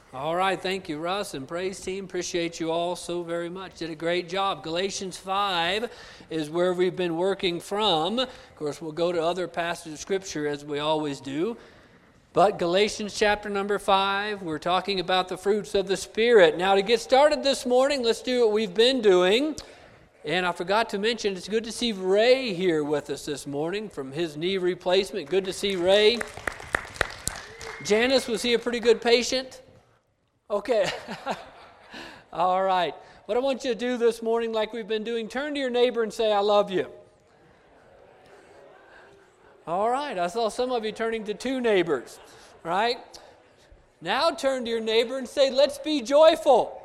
All right, thank you, Russ, and praise team. Appreciate you all so very much. Did a great job. Galatians 5 is where we've been working from. Of course, we'll go to other passages of Scripture as we always do. But Galatians chapter number 5, we're talking about the fruits of the Spirit. Now, to get started this morning, let's do what we've been doing. And I forgot to mention, it's good to see Ray here with us this morning from his knee replacement. Good to see Ray. Janice, was he a pretty good patient? Okay. All right. What I want you to do this morning, like we've been doing, turn to your neighbor and say, I love you. All right. I saw some of you turning to two neighbors, right? Now turn to your neighbor and say, let's be joyful.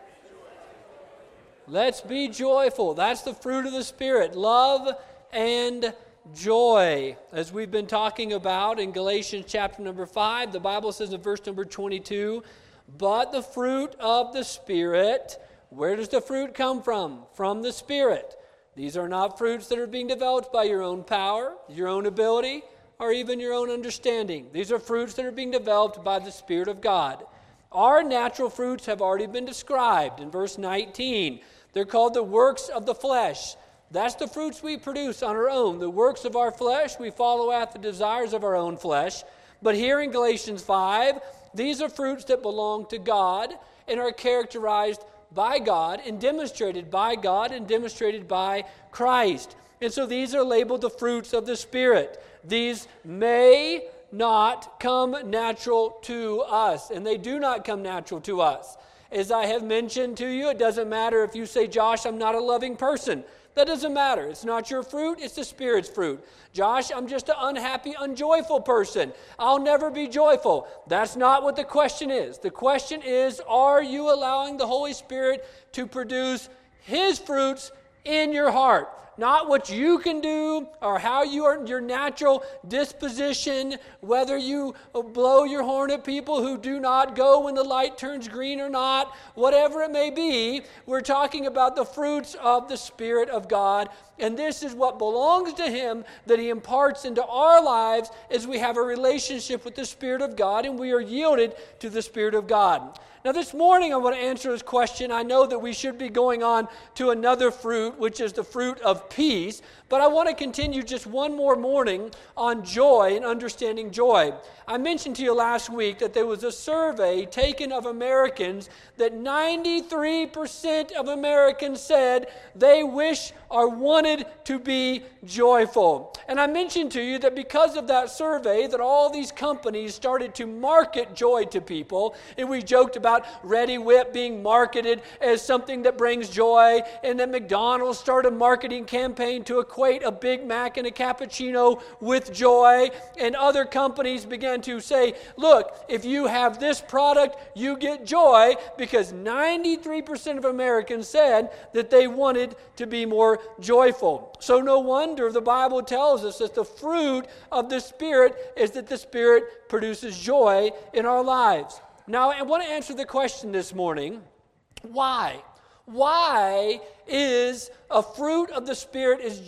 Let's be joyful. That's the fruit of the Spirit, love and joy. As we've been talking about in Galatians chapter number 5, the Bible says in verse number 22, but the fruit of the Spirit, where does the fruit come from? From the Spirit. These are not fruits that are being developed by your own power, your own ability, or even your own understanding. These are fruits that are being developed by the Spirit of God. Our natural fruits have already been described in verse 19. They're called the works of the flesh. That's the fruits we produce on our own. The works of our flesh, we follow after the desires of our own flesh. But here in Galatians 5, these are fruits that belong to God and are characterized by God and demonstrated by God and demonstrated by Christ. And so these are labeled the fruits of the Spirit. These may not come natural to us, and they do not come natural to us. As I have mentioned to you, it doesn't matter if you say, Josh, I'm not a loving person. That doesn't matter. It's not your fruit, it's the Spirit's fruit. Josh, I'm just an unhappy, unjoyful person. I'll never be joyful. That's not what the question is. The question is, are you allowing the Holy Spirit to produce His fruits in your heart? Not what you can do or how your natural disposition, whether you blow your horn at people who do not go when the light turns green or not, whatever it may be, we're talking about the fruits of the Spirit of God. And this is what belongs to Him that He imparts into our lives as we have a relationship with the Spirit of God and we are yielded to the Spirit of God. Now this morning I want to answer this question. I know that we should be going on to another fruit, which is the fruit of peace, but I want to continue just one more morning on joy and understanding joy. I mentioned to you last week that there was a survey taken of Americans that 93% of Americans said they wish or wanted to be joyful. And I mentioned to you that because of that survey that all these companies started to market joy to people, and we joked about Ready Whip being marketed as something that brings joy, and that McDonald's started a marketing campaign to equate a Big Mac and a cappuccino with joy, and other companies began to say, look, if you have this product, you get joy, because 93% of Americans said that they wanted to be more joyful. So no wonder the Bible tells us that the fruit of the Spirit is that the Spirit produces joy in our lives. Now, I want to answer the question this morning, why? Why is a fruit of the Spirit is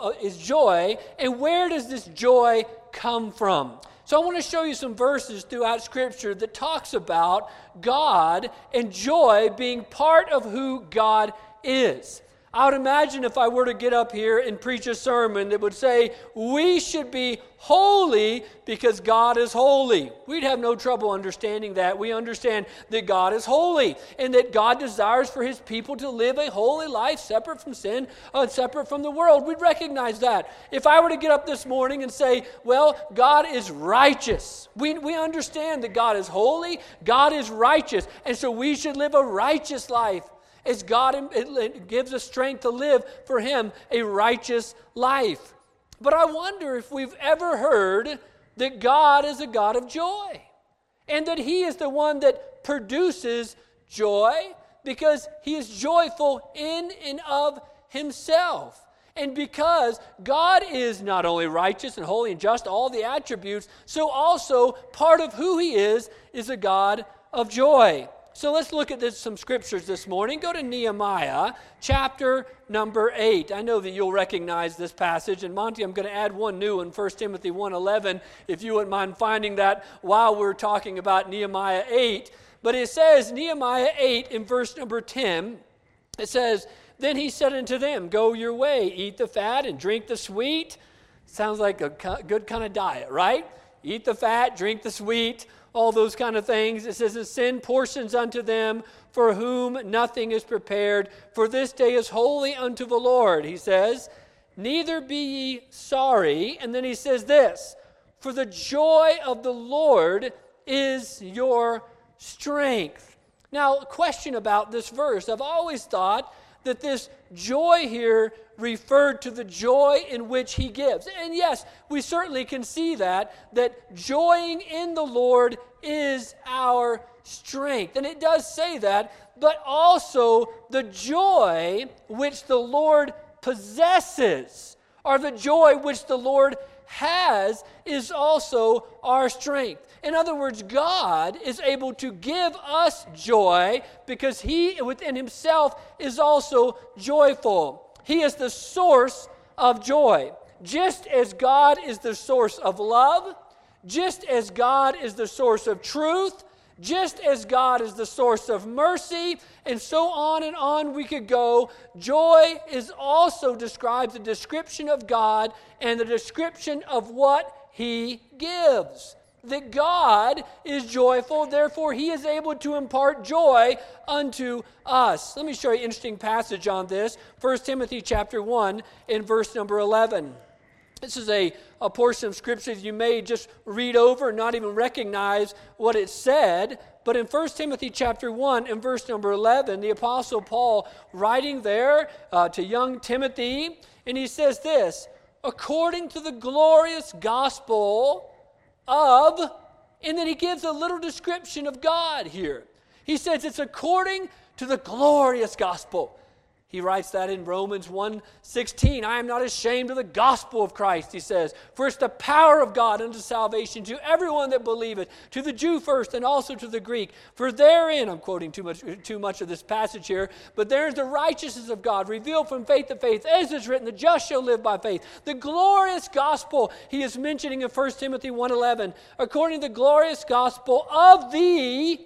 joy, and where does this joy come from? So I want to show you some verses throughout Scripture that talks about God and joy being part of who God is. I would imagine if I were to get up here and preach a sermon that would say, we should be holy because God is holy. We'd have no trouble understanding that. We understand that God is holy and that God desires for His people to live a holy life separate from sin, separate from the world. We'd recognize that. If I were to get up this morning and say, well, God is righteous. We understand that God is holy, God is righteous, and so we should live a righteous life. As God it gives us strength to live for Him a righteous life. But I wonder if we've ever heard that God is a God of joy and that He is the one that produces joy because He is joyful in and of Himself. And because God is not only righteous and holy and just, all the attributes, so also part of who He is a God of joy. So let's look at some scriptures this morning. Go to Nehemiah chapter number 8. I know that you'll recognize this passage. And Monty, I'm going to add one new one, 1 Timothy 1:11, if you wouldn't mind finding that while we're talking about Nehemiah 8. But it says, Nehemiah 8 in verse number 10, it says, then he said unto them, go your way, eat the fat and drink the sweet. Sounds like a good kind of diet, right? Eat the fat, drink the sweet, all those kind of things. It says, and send portions unto them for whom nothing is prepared, for this day is holy unto the Lord. He says, neither be ye sorry. And then he says this, for the joy of the Lord is your strength. Now, a question about this verse. I've always thought that this joy here referred to the joy in which he gives. And yes, we certainly can see that joying in the Lord is our strength. And it does say that, but also the joy which the Lord possesses, or the joy which the Lord has, is also our strength. In other words, God is able to give us joy because he within himself is also joyful. He is the source of joy. Just as God is the source of love, just as God is the source of truth, just as God is the source of mercy, and so on we could go. Joy is also describes the description of God and the description of what he gives. That God is joyful, therefore he is able to impart joy unto us. Let me show you an interesting passage on this. 1 Timothy chapter 1 in verse number 11. This is a portion of Scripture that you may just read over and not even recognize what it said. But in 1 Timothy chapter 1 and verse number 11, the Apostle Paul writing there to young Timothy, and he says this, according to the glorious gospel of, and then he gives a little description of God here. He says it's according to the glorious gospel. He writes that in Romans 1:16. I am not ashamed of the gospel of Christ, he says. For it's the power of God unto salvation to everyone that believeth, to the Jew first and also to the Greek. For therein, I'm quoting too much of this passage here, but there is the righteousness of God revealed from faith to faith, as is written, the just shall live by faith. The glorious gospel he is mentioning in 1 Timothy 1:11. According to the glorious gospel of the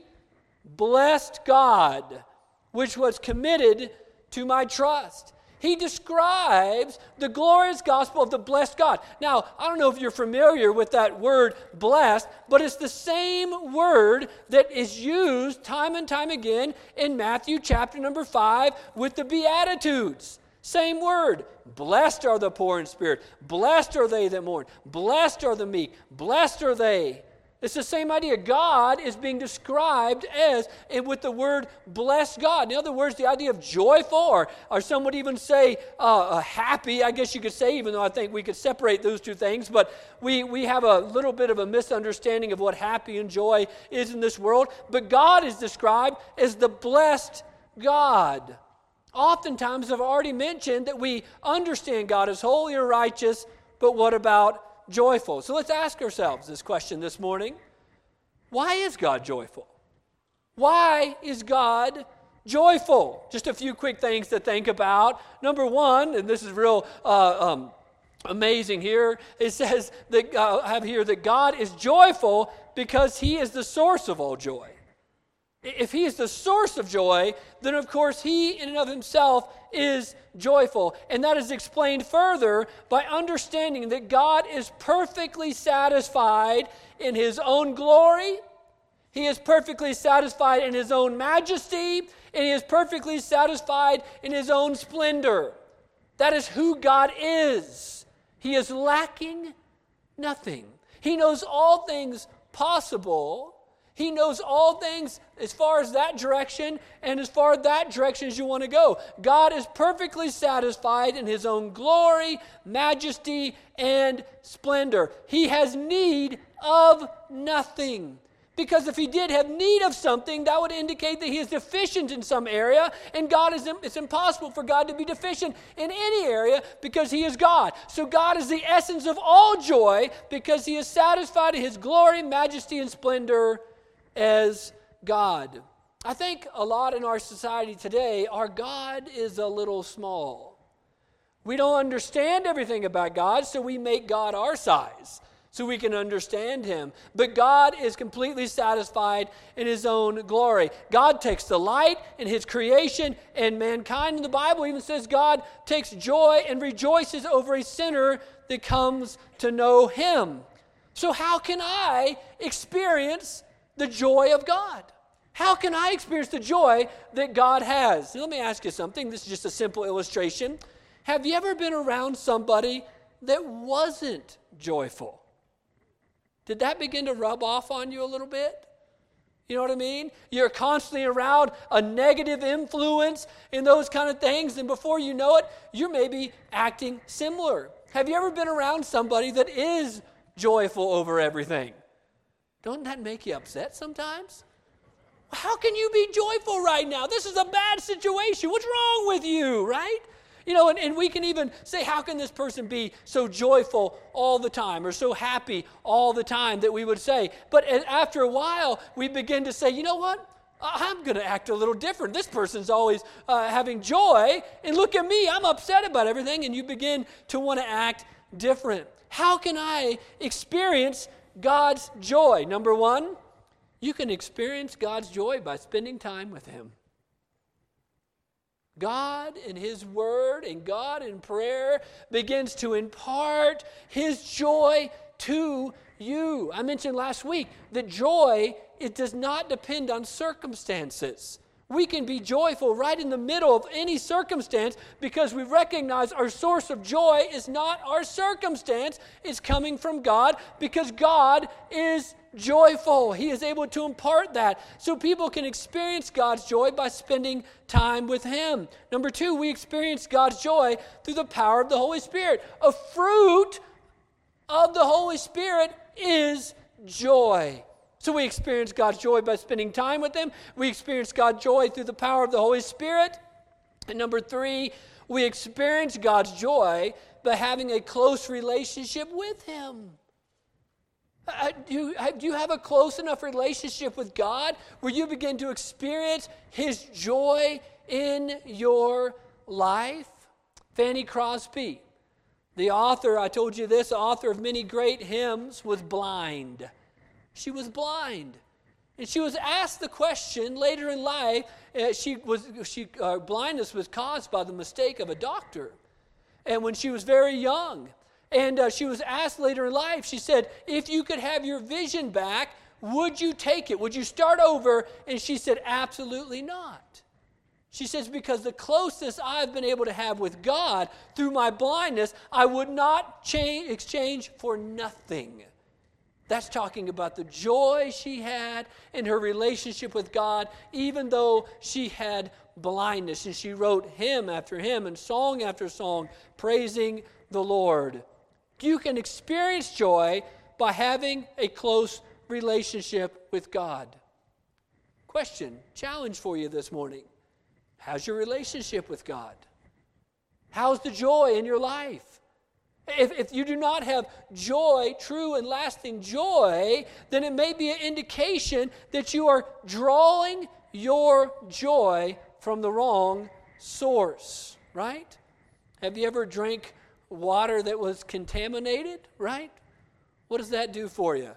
blessed God, which was committed to my trust. He describes the glorious gospel of the blessed God. Now, I don't know if you're familiar with that word blessed, but it's the same word that is used time and time again in Matthew chapter number 5 with the Beatitudes. Same word. Blessed are the poor in spirit. Blessed are they that mourn. Blessed are the meek. Blessed are they. It's the same idea. God is being described as, with the word blessed God. In other words, the idea of joyful, or some would even say happy, I guess you could say, even though I think we could separate those two things. But we have a little bit of a misunderstanding of what happy and joy is in this world. But God is described as the blessed God. Oftentimes, I've already mentioned that we understand God as holy or righteous, but what about joyful? So let's ask ourselves this question this morning. Why is God joyful? Why is God joyful? Just a few quick things to think about. Number one, and this is real amazing here, it says that I have here that God is joyful because he is the source of all joy. If he is the source of joy, then of course he in and of himself is joyful. And that is explained further by understanding that God is perfectly satisfied in his own glory. He is perfectly satisfied in his own majesty. And he is perfectly satisfied in his own splendor. That is who God is. He is lacking nothing. He knows all things possible. He knows all things as far as that direction and as far as that direction as you want to go. God is perfectly satisfied in his own glory, majesty, and splendor. He has need of nothing. Because if he did have need of something, that would indicate that he is deficient in some area, and it's impossible for God to be deficient in any area because he is God. So God is the essence of all joy because he is satisfied in his glory, majesty, and splendor as God. I think a lot in our society today, our God is a little small. We don't understand everything about God, so we make God our size. so we can understand him. But God is completely satisfied in his own glory. God takes delight in his creation and mankind. And the Bible even says God takes joy and rejoices over a sinner that comes to know him. So how can I experience the joy of God? How can I experience the joy that God has? Let me ask you something. This is just a simple illustration. Have you ever been around somebody that wasn't joyful? Did that begin to rub off on you a little bit? You know what I mean? You're constantly around a negative influence and those kind of things, and before you know it, you're maybe acting similar. Have you ever been around somebody that is joyful over everything? Don't that make you upset sometimes? How can you be joyful right now? This is a bad situation. What's wrong with you, right? You know, and we can even say, how can this person be so joyful all the time or so happy all the time that we would say. But after a while, we begin to say, you know what? I'm going to act a little different. This person's always having joy, and look at me. I'm upset about everything, and you begin to want to act different. How can I experience God's joy? Number one, you can experience God's joy by spending time with him. God in his word and God in prayer begins to impart his joy to you. I mentioned last week that joy, it does not depend on circumstances. We can be joyful right in the middle of any circumstance because we recognize our source of joy is not our circumstance. It's coming from God because God is joyful. He is able to impart that. So people can experience God's joy by spending time with him. Number two, we experience God's joy through the power of the Holy Spirit. A fruit of the Holy Spirit is joy. So we experience God's joy by spending time with him. We experience God's joy through the power of the Holy Spirit. And number three, we experience God's joy by having a close relationship with him. Do you have a close enough relationship with God where you begin to experience his joy in your life? Fanny Crosby, the author, I told you this, author of many great hymns, was blind. She was blind. And she was asked the question later in life, blindness was caused by the mistake of a doctor. And when she was very young, and she was asked later in life, she said, if you could have your vision back, would you take it? Would you start over? And she said, absolutely not. She says, because the closest I've been able to have with God through my blindness, I would not exchange for nothing. That's talking about the joy she had in her relationship with God, even though she had blindness. And she wrote hymn after hymn and song after song, praising the Lord. You can experience joy by having a close relationship with God. Question, challenge for you this morning. How's your relationship with God? How's the joy in your life? If you do not have joy, true and lasting joy, then it may be an indication that you are drawing your joy from the wrong source, right? Have you ever drank water that was contaminated, right? What does that do for you?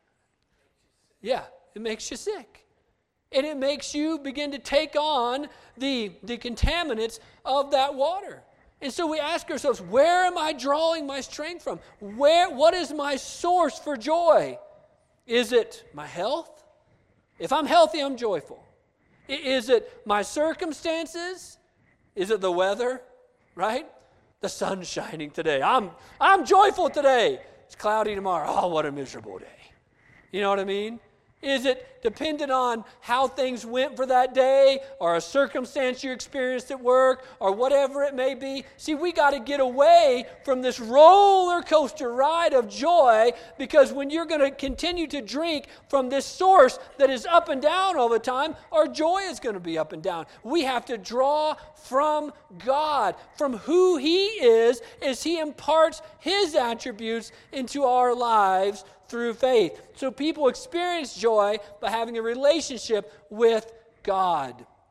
Yeah, it makes you sick. And it makes you begin to take on the contaminants of that water. And so we ask ourselves, where am I drawing my strength from? What is my source for joy? Is it my health? If I'm healthy, I'm joyful. Is it my circumstances? Is it the weather? Right? The sun's shining today. I'm joyful today. It's cloudy tomorrow. Oh, what a miserable day. You know what I mean? Is it dependent on how things went for that day or a circumstance you experienced at work or whatever it may be? See, we got to get away from this roller coaster ride of joy, because when you're going to continue to drink from this source that is up and down all the time, our joy is going to be up and down. We have to draw from God, from who he is, as he imparts his attributes into our lives through faith. So people experience joy by having a relationship with God.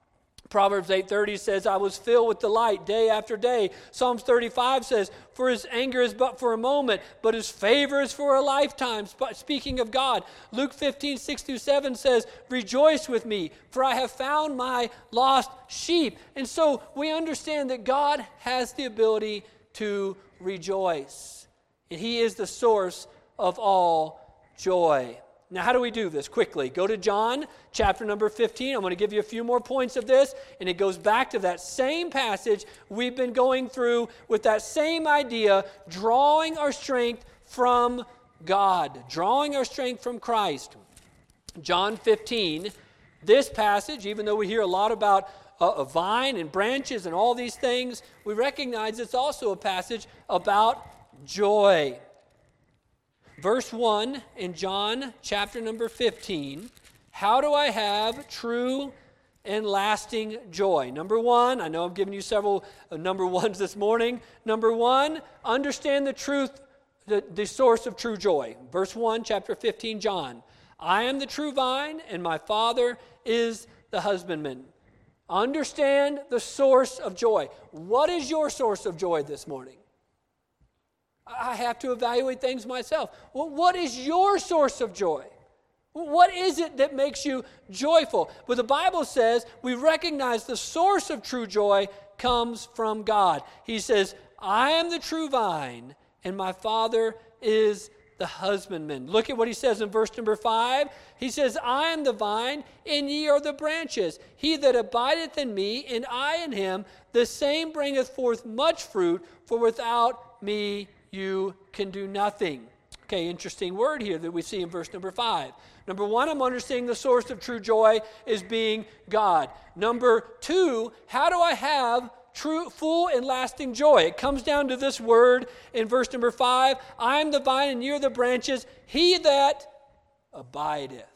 Proverbs 8:30 says, I was filled with delight day after day. Psalms 35 says, for his anger is but for a moment, but his favor is for a lifetime. Speaking of God, Luke 15:6-7 says, rejoice with me, for I have found my lost sheep. And so we understand that God has the ability to rejoice. And he is the source of all joy. Now, how do we do this? Quickly, go to John chapter number 15. I'm going to give you a few more points of this, and it goes back to that same passage we've been going through with that same idea, drawing our strength from God, drawing our strength from Christ. John 15, this passage, even though we hear a lot about a vine and branches and all these things, we recognize it's also a passage about joy. Verse 1 in John chapter number 15, how do I have true and lasting joy? Number one, I know I'm giving you several number ones this morning. Number one, understand the truth, the source of true joy. Verse 1, chapter 15, John. I am the true vine, and my Father is the husbandman. Understand the source of joy. What is your source of joy this morning? I have to evaluate things myself. Well, what is your source of joy? What is it that makes you joyful? Well, the Bible says we recognize the source of true joy comes from God. He says, I am the true vine, and my Father is the husbandman. Look at what he says in verse number 5. He says, I am the vine, and ye are the branches. He that abideth in me, and I in him, the same bringeth forth much fruit, for without me you can do nothing. Okay, interesting word here that we see in verse number 5. Number one, I'm understanding the source of true joy is being God. Number two, how do I have true, full, and lasting joy? It comes down to this word in verse number 5. I am the vine and ye are the branches. He that abideth.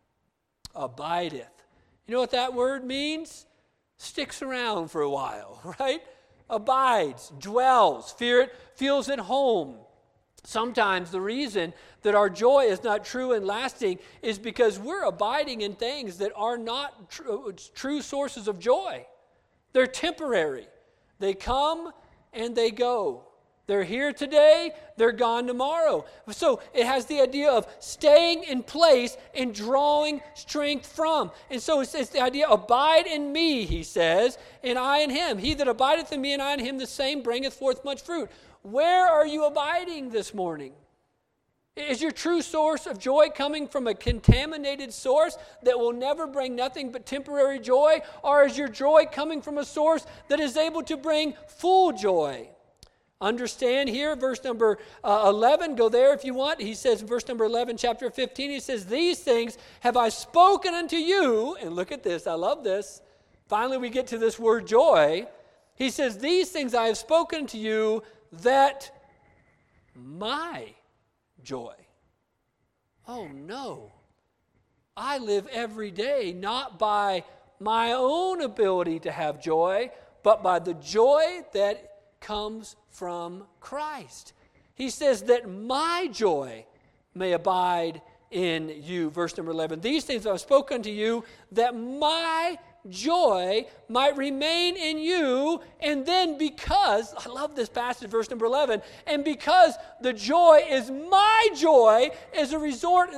Abideth. You know what that word means? Sticks around for a while, right? Abides, dwells, feels at home. Sometimes the reason that our joy is not true and lasting is because we're abiding in things that are not true sources of joy. They're temporary. They come and they go. They're here today, they're gone tomorrow. So it has the idea of staying in place and drawing strength from. And so it's the idea, abide in me, he says, and I in him. He that abideth in me and I in him, the same bringeth forth much fruit. Where are you abiding this morning? Is your true source of joy coming from a contaminated source that will never bring nothing but temporary joy? Or is your joy coming from a source that is able to bring full joy? Understand here, verse number 11, go there if you want. He says in verse number 11, chapter 15, he says, these things have I spoken unto you. And look at this, I love this. Finally, we get to this word joy. He says, these things I have spoken to you that my joy. Oh no. I live every day not by my own ability to have joy, but by the joy that comes from Christ. He says that my joy may abide in you. Verse number 11. These things I have spoken to you that my joy might remain in you. And then because, I love this passage, verse number 11, and because the joy is my joy as a result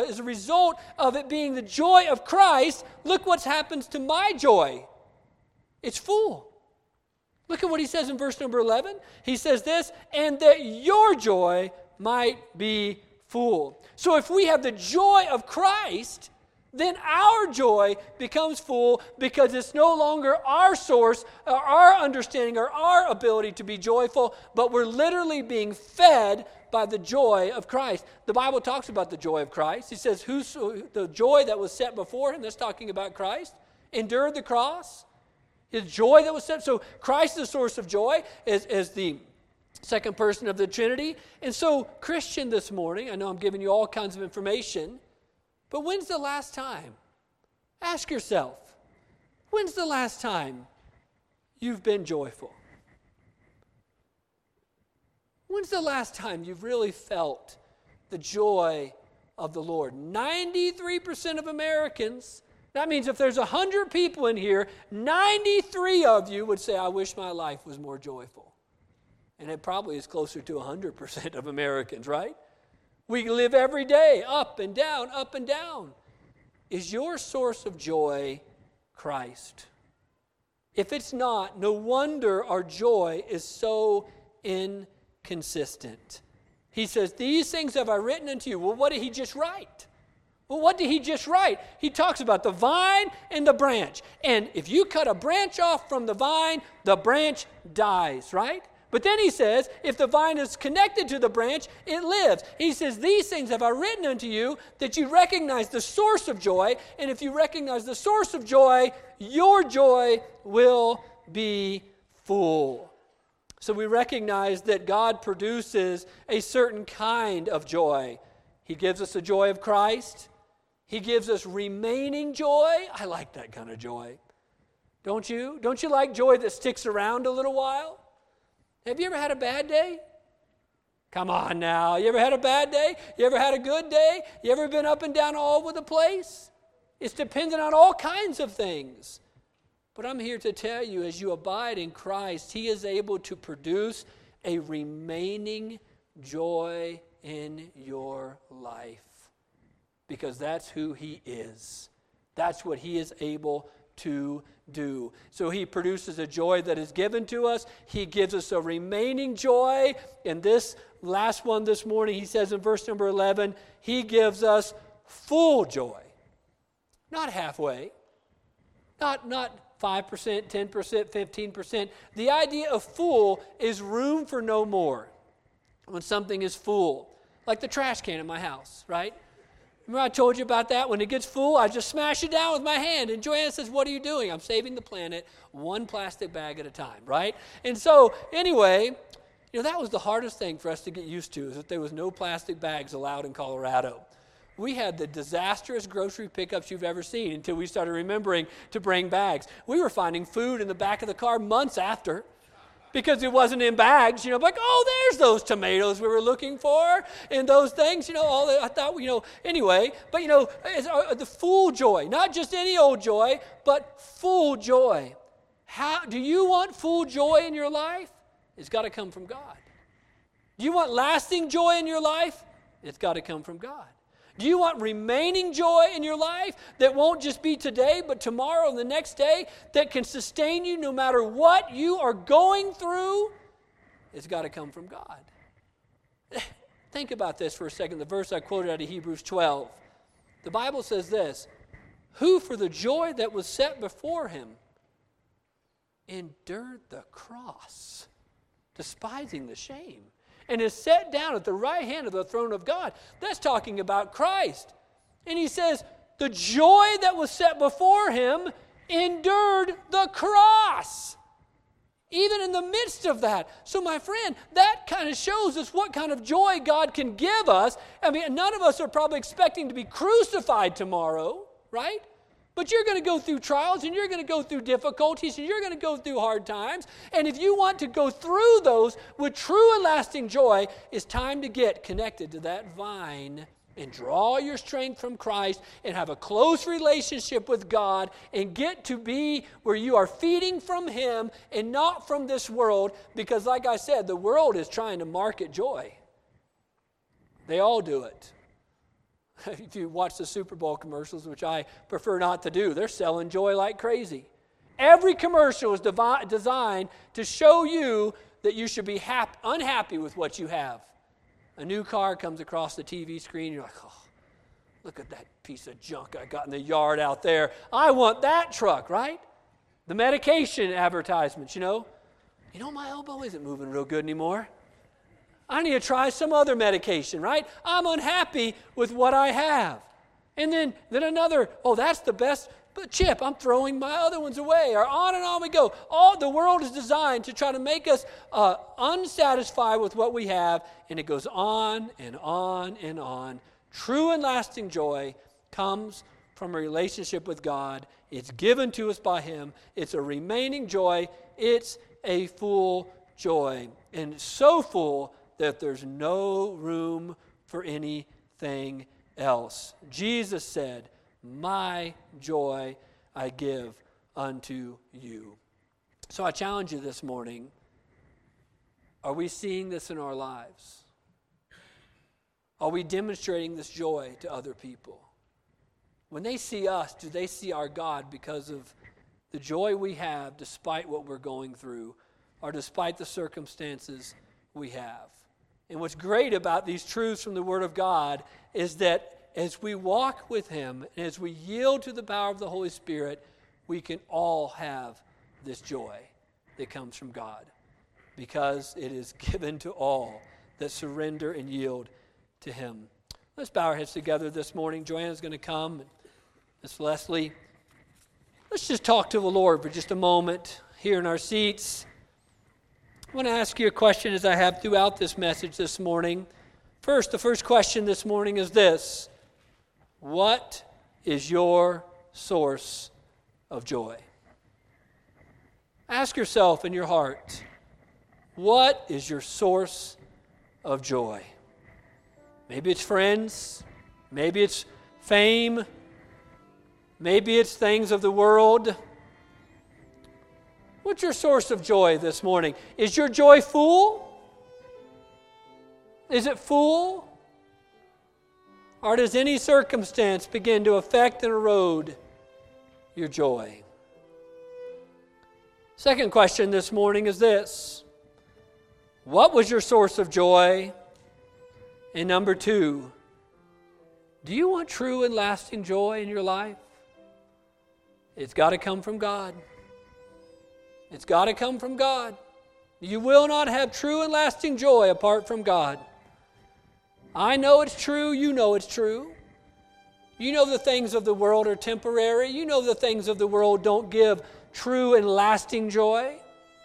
of it being the joy of Christ, look what happens to my joy. It's full. Look at what he says in verse number 11. He says this, and that your joy might be full. So if we have the joy of Christ, then our joy becomes full because it's no longer our source, or our understanding, or our ability to be joyful, but we're literally being fed by the joy of Christ. The Bible talks about the joy of Christ. He says, the joy that was set before him, that's talking about Christ, endured the cross. His joy that was set. So Christ is the source of joy as the second person of the Trinity. And so, Christian, this morning, I know I'm giving you all kinds of information, but when's the last time? Ask yourself, when's the last time you've been joyful? When's the last time you've really felt the joy of the Lord? 93% of Americans That means if there's 100 people in here, 93 of you would say, I wish my life was more joyful. And it probably is closer to 100% of Americans, right? We live every day up and down, up and down. Is your source of joy Christ? If it's not, no wonder our joy is so inconsistent. He says, these things have I written unto you. Well, what did he just write? Well, what did he just write? He talks about the vine and the branch. And if you cut a branch off from the vine, the branch dies, right? But then he says, if the vine is connected to the branch, it lives. He says, these things have I written unto you, that you recognize the source of joy. And if you recognize the source of joy, your joy will be full. So we recognize that God produces a certain kind of joy. He gives us the joy of Christ. He gives us remaining joy. I like that kind of joy. Don't you? Don't you like joy that sticks around a little while? Have you ever had a bad day? Come on now. You ever had a bad day? You ever had a good day? You ever been up and down all over the place? It's dependent on all kinds of things. But I'm here to tell you, as you abide in Christ, He is able to produce a remaining joy in your life. Because that's who He is. That's what He is able to do. So He produces a joy that is given to us. He gives us a remaining joy. And this last one this morning, He says in verse number 11, He gives us full joy. Not halfway. Not 5%, 10%, 15%. The idea of full is room for no more. When something is full. Like the trash can in my house, right? Remember I told you about that? When it gets full, I just smash it down with my hand. And Joanna says, what are you doing? I'm saving the planet one plastic bag at a time, right? And so, anyway, that was the hardest thing for us to get used to, is that there was no plastic bags allowed in Colorado. We had the disastrous grocery pickups you've ever seen until we started remembering to bring bags. We were finding food in the back of the car months after, because it wasn't in bags, like, oh, there's those tomatoes we were looking for, and those things, I thought, anyway, but, the full joy, not just any old joy, but full joy. How do you want full joy in your life? It's got to come from God. Do you want lasting joy in your life? It's got to come from God. Do you want remaining joy in your life that won't just be today, but tomorrow and the next day, that can sustain you no matter what you are going through? It's got to come from God. Think about this for a second. The verse I quoted out of Hebrews 12. The Bible says this, who for the joy that was set before him endured the cross, despising the shame, and is set down at the right hand of the throne of God. That's talking about Christ. And he says, the joy that was set before him endured the cross. Even in the midst of that. So my friend, that kind of shows us what kind of joy God can give us. I mean, none of us are probably expecting to be crucified tomorrow, right? But you're going to go through trials, and you're going to go through difficulties, and you're going to go through hard times. And if you want to go through those with true and lasting joy, it's time to get connected to that vine and draw your strength from Christ and have a close relationship with God and get to be where you are feeding from Him and not from this world. Because like I said, the world is trying to market joy. They all do it. If you watch the Super Bowl commercials, which I prefer not to do, they're selling joy like crazy. Every commercial is designed to show you that you should be unhappy with what you have. A new car comes across the TV screen, you're like, oh, look at that piece of junk I got in the yard out there. I want that truck, right? The medication advertisements, my elbow isn't moving real good anymore. I need to try some other medication, right? I'm unhappy with what I have. And then another, oh, that's the best chip. I'm throwing my other ones away. Or on and on we go. All the world is designed to try to make us unsatisfied with what we have. And it goes on and on and on. True and lasting joy comes from a relationship with God. It's given to us by Him. It's a remaining joy. It's a full joy. And so full that there's no room for anything else. Jesus said, my joy I give unto you. So I challenge you this morning, are we seeing this in our lives? Are we demonstrating this joy to other people? When they see us, do they see our God because of the joy we have despite what we're going through or despite the circumstances we have? And what's great about these truths from the Word of God is that as we walk with Him and as we yield to the power of the Holy Spirit, we can all have this joy that comes from God because it is given to all that surrender and yield to Him. Let's bow our heads together this morning. Joanna's going to come. Miss Leslie, let's just talk to the Lord for just a moment here in our seats. I want to ask you a question as I have throughout this message this morning. First, the first question this morning is this: what is your source of joy? Ask yourself in your heart, what is your source of joy? Maybe it's friends, maybe it's fame, maybe it's things of the world. What's your source of joy this morning? Is your joy full? Is it full? Or does any circumstance begin to affect and erode your joy? Second question this morning is this: what was your source of joy? And number two, do you want true and lasting joy in your life? It's got to come from God. It's got to come from God. You will not have true and lasting joy apart from God. I know it's true. You know it's true. You know the things of the world are temporary. You know the things of the world don't give true and lasting joy.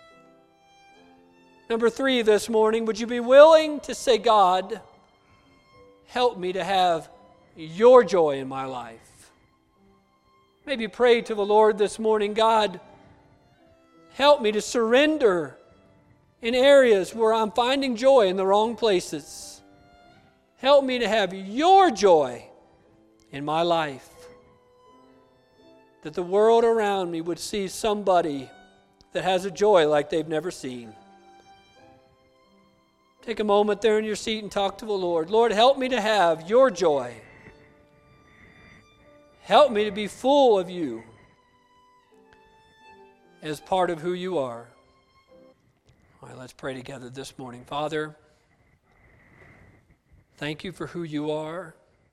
Number three this morning, would you be willing to say, God, help me to have your joy in my life? Maybe pray to the Lord this morning, God, help me to surrender in areas where I'm finding joy in the wrong places. Help me to have your joy in my life. That the world around me would see somebody that has a joy like they've never seen. Take a moment there in your seat and talk to the Lord. Lord, help me to have your joy. Help me to be full of you as part of who you are. All right, let's pray together this morning. Father, thank you for who you are.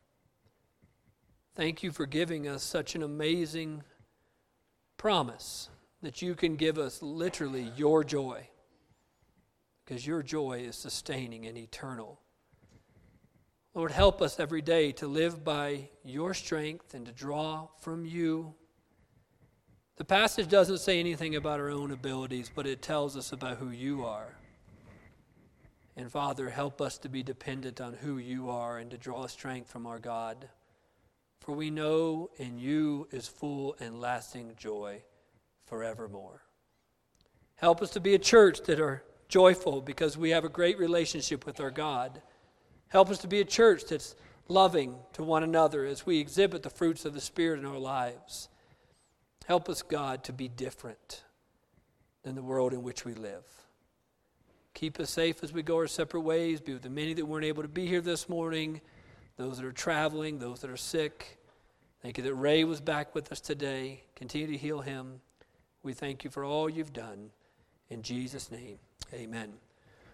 Thank you for giving us such an amazing promise that you can give us literally your joy, because your joy is sustaining and eternal. Lord, help us every day to live by your strength and to draw from you. The passage doesn't say anything about our own abilities, but it tells us about who you are. And Father, help us to be dependent on who you are and to draw strength from our God. For we know in you is full and lasting joy forevermore. Help us to be a church that are joyful because we have a great relationship with our God. Help us to be a church that's loving to one another as we exhibit the fruits of the Spirit in our lives. Help us, God, to be different than the world in which we live. Keep us safe as we go our separate ways. Be with the many that weren't able to be here this morning, those that are traveling, those that are sick. Thank you that Ray was back with us today. Continue to heal him. We thank you for all you've done. In Jesus' name, amen.